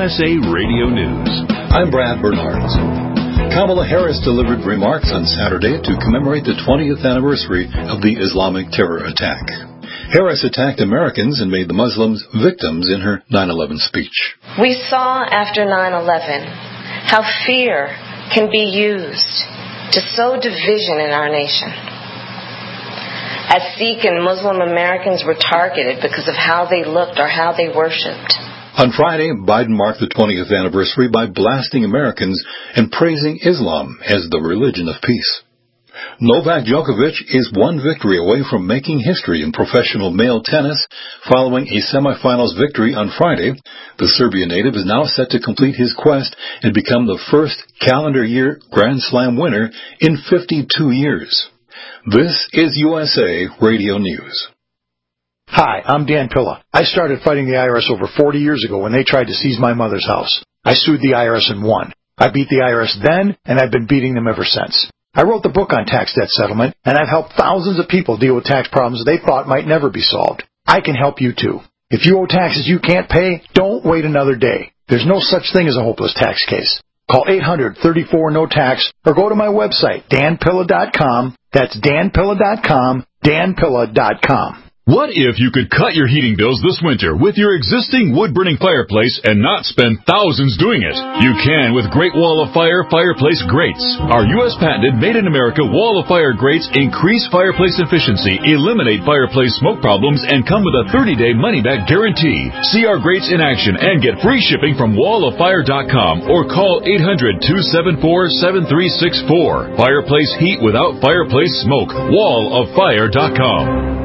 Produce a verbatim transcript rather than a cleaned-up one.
S A Radio News. I'm Brad Bernards. Kamala Harris delivered remarks on Saturday to commemorate the twentieth anniversary of the Islamic terror attack. Harris attacked Americans and made the Muslims victims in her nine eleven speech. We saw after nine eleven how fear can be used to sow division in our nation. As Sikh and Muslim Americans were targeted because of how they looked or how they worshipped. On Friday, Biden marked the twentieth anniversary by blasting Americans and praising Islam as the religion of peace. Novak Djokovic is one victory away from making history in professional male tennis following a semifinals victory on Friday. The Serbian native is now set to complete his quest and become the first calendar year Grand Slam winner in fifty-two years. This is U S A Radio News. Hi, I'm Dan Pilla. I started fighting the I R S over forty years ago when they tried to seize my mother's house. I sued the I R S and won. I beat the I R S then, and I've been beating them ever since. I wrote the book on tax debt settlement, and I've helped thousands of people deal with tax problems they thought might never be solved. I can help you too. If you owe taxes you can't pay, don't wait another day. There's no such thing as a hopeless tax case. Call eight hundred, thirty-four, no tax or go to my website, dan pilla dot com. That's dan pilla dot com, dan pilla dot com. What if you could cut your heating bills this winter with your existing wood-burning fireplace and not spend thousands doing it? You can with Great Wall of Fire Fireplace Grates. Our U S patented made-in-America Wall of Fire grates increase fireplace efficiency, eliminate fireplace smoke problems, and come with a thirty-day money-back guarantee. See our grates in action and get free shipping from wall of fire dot com or call eight hundred, two seven four, seven three six four. Fireplace heat without fireplace smoke. wall of fire dot com.